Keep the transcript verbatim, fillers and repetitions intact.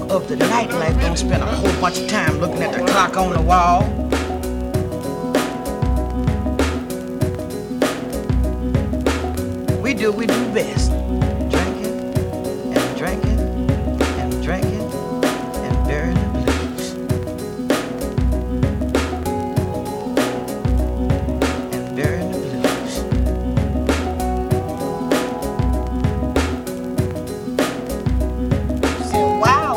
of the nightlife don't spend a whole bunch of time looking at the clock on the wall. We do, we do best.